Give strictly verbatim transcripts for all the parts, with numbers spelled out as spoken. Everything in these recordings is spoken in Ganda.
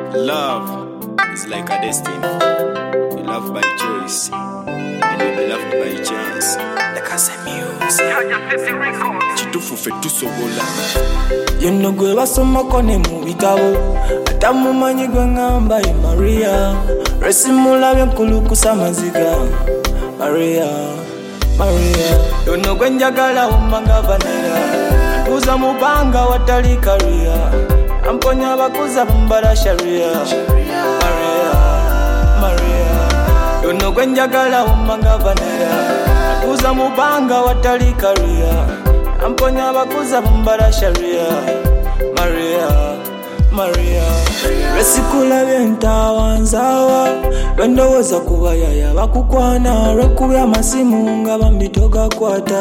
Love is like a destiny. You love by choice, and you'll be loved by chance. Like I say music. Chitufu fetu sobola. Yeno gwe basoma kone mu bitabo ata mumanyi gwe ngamba ye Maria resimula byenkulukusa maziga Maria Maria yono gwe njagala umanga vanira kuza mubanga watali karia amponya bakuza mbala sharia Maria Maria yono gwe njagala umanga vanira kuza mubanga watali karia amponya bakuza mbala sharia Maria Maria resikula byentawanzawa bendowoza kuba yaya bakukwana lwekubya masimu nga bambitoga kwata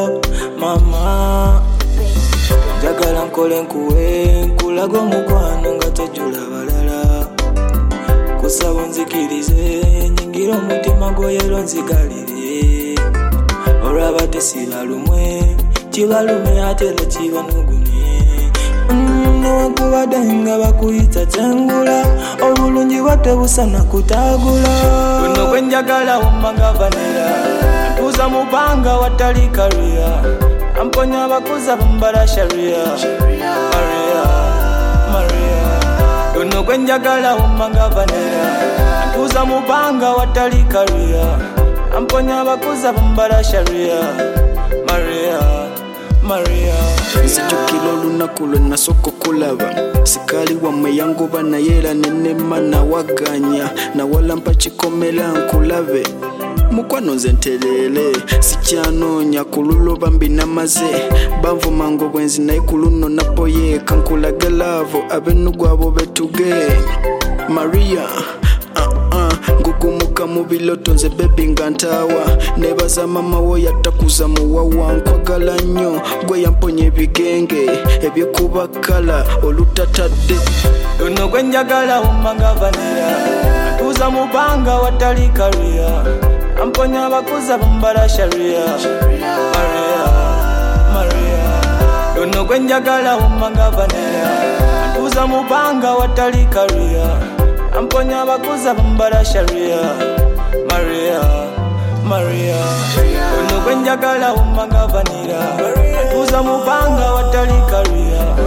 mama njagala nkole nkuwe nkulaga omukwano nga tojula balala kusaba nzikirize nyingira omutima gwoyero nzigalire olwaba tesira lumwe kibalume ate era kibanugumye newakubadde nga bakuyita tengula obulungi bwatebusana kutagula buno bwe njagala wumanga vanira kuza mubanga watali karia amponya bakuza mbala sharia Maria Maria buno bwe njagala wumanga vanira kuza mubanga watali karia amponya bakuza mbala sharia Maria Maria Sijukilo lunakulo nasoko kulaba sikali wa mayango bana yera nenema na waganya na wala mpachikomela nkulave mukwano nzentelele sikyano nyakululo bambi namaze bamvu mango bwenzi na ikuluno napoye kankulaga lavo abenugwabo betuge Maria ngugumuka mu biloto nze baby ngantawa nebaza mama wo yatakuza muwawa nkwagala nnyo gwe yamponye ebigenge ebyekubakala olutatadde luno gwe njagala wumanga vanira kuza mubanga watali karia amponya bakuza mbala sharia Maria Maria luno gwe njagala wumanga vanira kuza mubanga watali karia amponya bakuza mbala sharia Maria Maria uno gwe njagala wumanga vanira kuza mubanga watali karia